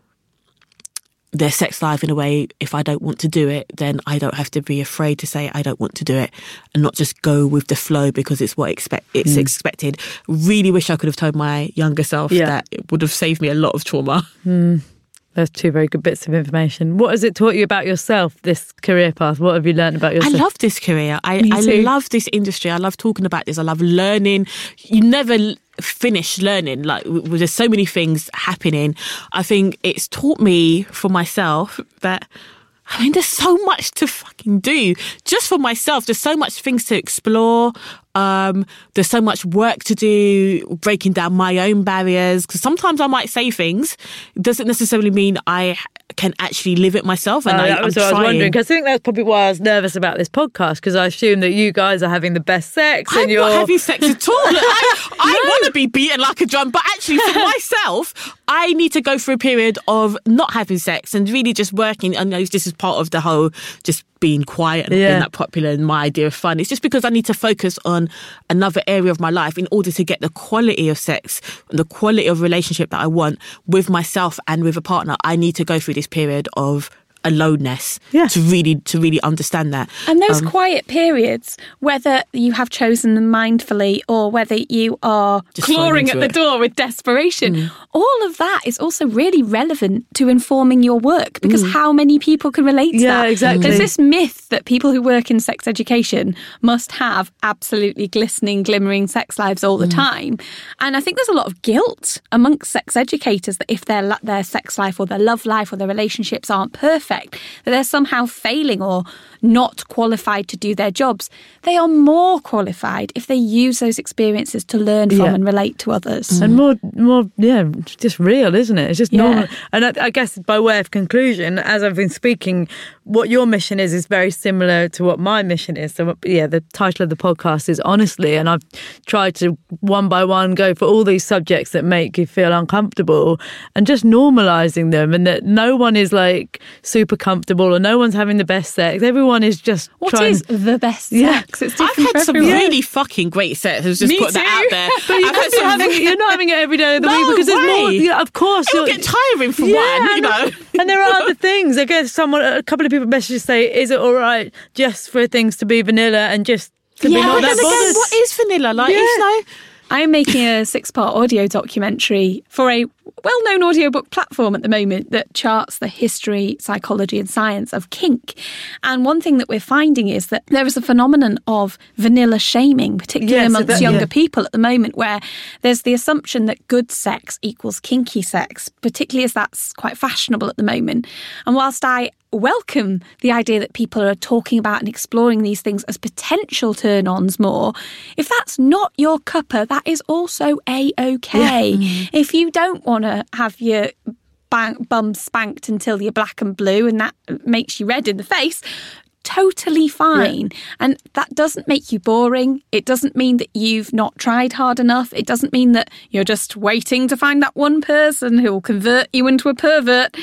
their sex life in a way. If I don't want to do it, then I don't have to be afraid to say I don't want to do it and not just go with the flow because it's what expect it's mm. expected. Really wish I could have told my younger self yeah. that it would have saved me a lot of trauma. Mm. There's two very good bits of information. What has it taught you about yourself, this career path? What have you learned about yourself? I love this career. I, I love this industry. I love talking about this. I love learning. You never finish learning. Like, there's so many things happening. I think it's taught me for myself that, I mean, there's so much to fucking do. Just for myself, there's so much things to explore. Um, there's so much work to do, breaking down my own barriers. Because sometimes I might say things. It doesn't necessarily mean I can actually live it myself. And oh, I, that was I'm what trying. I was wondering. Because I think that's probably why I was nervous about this podcast. Because I assume that you guys are having the best sex. And I'm you're not having sex at all. I, I no. want to be beaten like a drum. But actually, for myself, I need to go through a period of not having sex and really just working. I know this is part of the whole just being quiet and yeah. being that popular and my idea of fun. It's just because I need to focus on another area of my life in order to get the quality of sex and the quality of relationship that I want with myself and with a partner. I need to go through this period of aloneness yeah. to really to really understand that. And those um, quiet periods, whether you have chosen them mindfully or whether you are clawing at the it. door with desperation, mm. all of that is also really relevant to informing your work, because mm. how many people can relate to yeah, that? Exactly. There's this myth that people who work in sex education must have absolutely glistening, glimmering sex lives all the mm. time. And I think there's a lot of guilt amongst sex educators that if their their sex life or their love life or their relationships aren't perfect, that they're somehow failing or not qualified to do their jobs. They are more qualified if they use those experiences to learn from yeah. and relate to others. Mm. And more, more, yeah, just real, isn't it? It's just yeah. normal. And I, I guess by way of conclusion, as I've been speaking, what your mission is is very similar to what my mission is. So, yeah, the title of the podcast is Honestly, and I've tried to one by one go for all these subjects that make you feel uncomfortable and just normalising them, and that no one is like super comfortable or no one's having the best sex. Everyone is just what trying... is the best yeah. sex? It's I've had some everyone. really fucking great sex. Let's just Me put too. that out there. But you I've could be having, really... you're not having it every day of the no week because way. there's more. Yeah, of course, it'll get tiring for yeah, one, you know. And there are other things. I guess someone, a couple of people messages say, "Is it all right just for things to be vanilla and just to yeah, be not but that then bothered?" again, what is vanilla? Like, Yeah. you know. I'm making a six-part audio documentary for a well-known audiobook platform at the moment that charts the history, psychology and science of kink. And one thing that we're finding is that there is a phenomenon of vanilla shaming, particularly Yes, amongst that- younger yeah. people at the moment, where there's the assumption that good sex equals kinky sex, particularly as that's quite fashionable at the moment. And whilst I welcome the idea that people are talking about and exploring these things as potential turn-ons more, if that's not your cuppa, that is also a-okay. Yeah. If you don't want to have your bang, bum spanked until you're black and blue and that makes you red in the face, totally fine. Yeah. And that doesn't make you boring. It doesn't mean that you've not tried hard enough. It doesn't mean that you're just waiting to find that one person who will convert you into a pervert.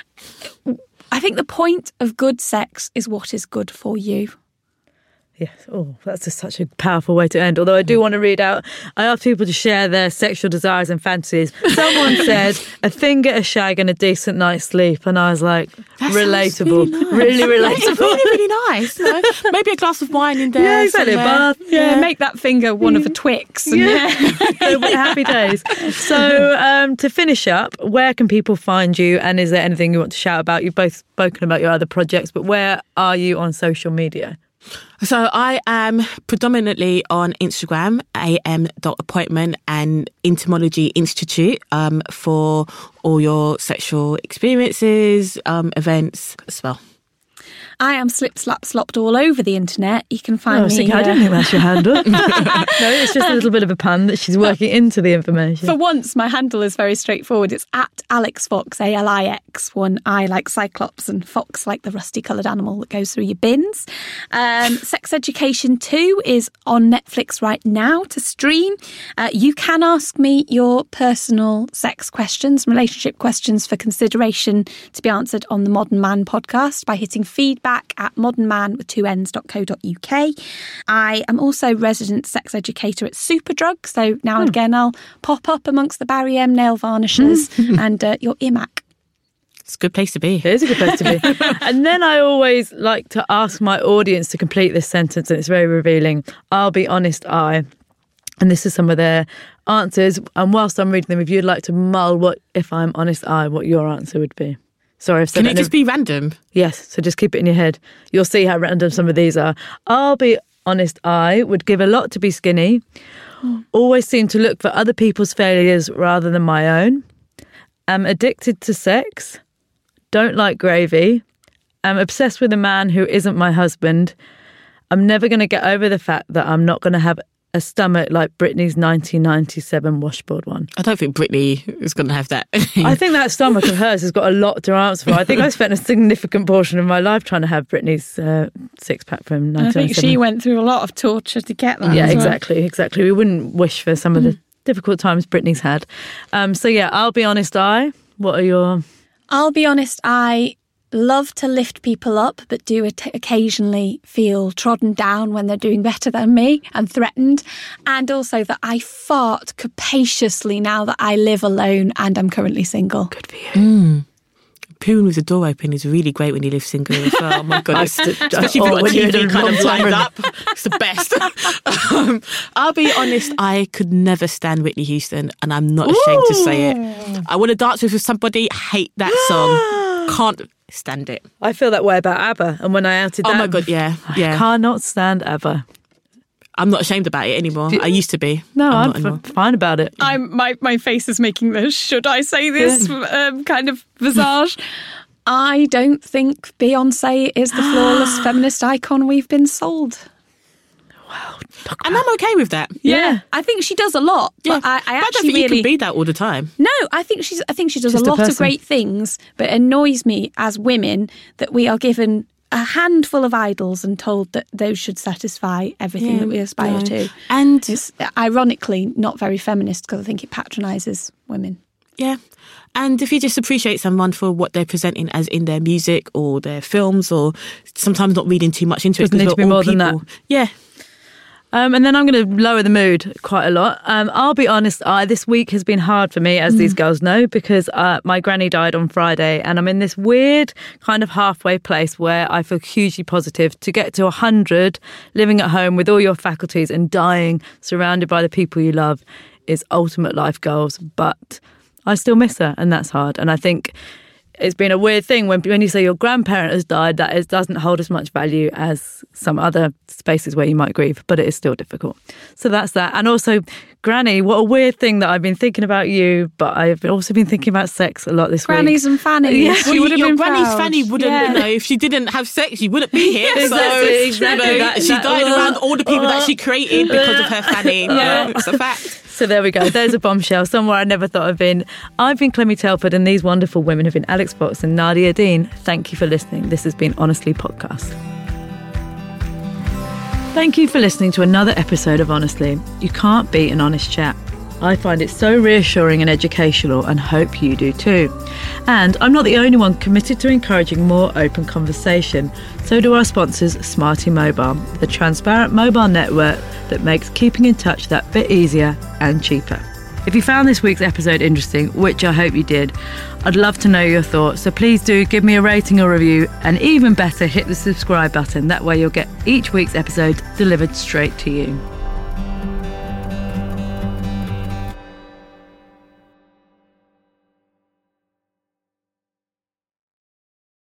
I think the point of good sex is what is good for you. Yes. Oh, that's just such a powerful way to end. Although I do want to read out, I asked people to share their sexual desires and fantasies. Someone said a finger, a shag and a decent night's sleep. And I was like, that relatable. Really, nice. really relatable. It's really, really nice. You know? Maybe a glass of wine in there. Yeah, exactly. A bath. Yeah. Yeah. Make that finger one of the Twix. And yeah. Happy days. So um, to finish up, where can people find you? And is there anything you want to shout about? You've both spoken about your other projects, but where are you on social media? So I am predominantly on Instagram, a m dot appointment and Entomology Institute um, for all your sexual experiences, um, events as well. I am slip, slap, slopped all over the internet. You can find Oh, me. I uh, didn't think that's your handle. No, it's just a little bit of a pun that she's working into the information. For once, my handle is very straightforward. It's at Alex Fox, A L I X, one I like Cyclops and Fox like the rusty coloured animal that goes through your bins. Um, Sex Education two is on Netflix right now to stream. Uh, you can ask me your personal sex questions, relationship questions for consideration to be answered on the Modern Man podcast by hitting feedback at modern man with two ends dot co dot uk. I am also resident sex educator at Superdrug, so now and again I'll pop up amongst the Barry M nail varnishes and uh, your I M A C. It's a good place to be. It is a good place to be. And then I always like to ask my audience to complete this sentence, and it's very revealing. I'll be honest, I. And this is some of their answers. And whilst I'm reading them, if you'd like to mull what, if I'm honest, I, what your answer would be. Sorry, I've said Can that it in just a- be random? Yes, so just keep it in your head. You'll see how random some of these are. I'll be honest, I would give a lot to be skinny. Always seem to look for other people's failures rather than my own. Am addicted to sex. Don't like gravy. I'm obsessed with a man who isn't my husband. I'm never going to get over the fact that I'm not going to have a stomach like Britney's nineteen ninety-seven washboard one. I don't think Britney is going to have that. I think that stomach of hers has got a lot to answer for. I think I spent a significant portion of my life trying to have Britney's uh, six-pack from nineteen ninety-seven. I think she went through a lot of torture to get that. Yeah, as well. exactly, exactly. We wouldn't wish for some of the difficult times Britney's had. Um, so yeah, I'll be honest, I. What are your... I'll be honest, I love to lift people up, but do it occasionally feel trodden down when they're doing better than me and threatened. And also that I fart capaciously now that I live alone and I'm currently single. Good for you. Mm. Pooing with the door open is really great when you live single as well. Oh my God. It's, especially oh, if you've got when a T V you're kind of in a lined room. up. It's the best. um, I'll be honest, I could never stand Whitney Houston, and I'm not ashamed to say it. I want to dance with somebody, hate that song. Can't stand it. I feel that way about ABBA, and when I outed Oh that... my God, yeah. yeah. I cannot stand ABBA. I'm not ashamed about it anymore. You, I used to be. No, I'm, I'm f- fine about it. I'm my, my face is making the should I say this yeah. um, kind of visage. I don't think Beyonce is the flawless feminist icon we've been sold. Wow. And I'm okay with that. Yeah. yeah. I think she does a lot. Yeah. But I, I but actually I don't think really... you can be that all the time. No, I think she's I think she does Just a a lot of person. great things, but it annoys me as women that we are given a handful of idols and told that those should satisfy everything Yeah, that we aspire no. to. And it's ironically not very feminist because I think it patronises women. Yeah. And if you just appreciate someone for what they're presenting as in their music or their films, or sometimes not reading too much into it. Doesn't need to be we're all more than that. people. Yeah. Um, and then I'm going to lower the mood quite a lot. Um, I'll be honest, I, this week has been hard for me, as mm. these girls know, because uh, my granny died on Friday, and I'm in this weird kind of halfway place where I feel hugely positive. To get to one hundred, living at home with all your faculties and dying surrounded by the people you love is ultimate life goals. But I still miss her, and that's hard. And I think it's been a weird thing when when you say your grandparent has died, that is, doesn't hold as much value as some other spaces where you might grieve, but it is still difficult. So that's that. And also, Granny, what a weird thing that I've been thinking about you, but I've also been thinking about sex a lot this Grannies week. and fannies. Yeah. She Well, would have your been granny's proud. fanny wouldn't, Yeah. you know, if she didn't have sex, she wouldn't be here. Exactly, so, exactly. You know, That- she that- died uh, around all the people uh, that she created because of her fanny. Yeah. Yeah, it's a fact. So there we go. There's a bombshell, somewhere I never thought I'd been. I've been Clemmy Telford, and these wonderful women have been Alex Fox and Nadia Dean. Thank you for listening. This has been Honestly Podcast. Thank you for listening to another episode of Honestly. You can't beat an honest chat. I find it so reassuring and educational, and hope you do too. And I'm not the only one committed to encouraging more open conversation. So do our sponsors, Smarty Mobile, the transparent mobile network that makes keeping in touch that bit easier and cheaper. If you found this week's episode interesting, which I hope you did, I'd love to know your thoughts. So please do give me a rating or review, and even better, hit the subscribe button. That way you'll get each week's episode delivered straight to you.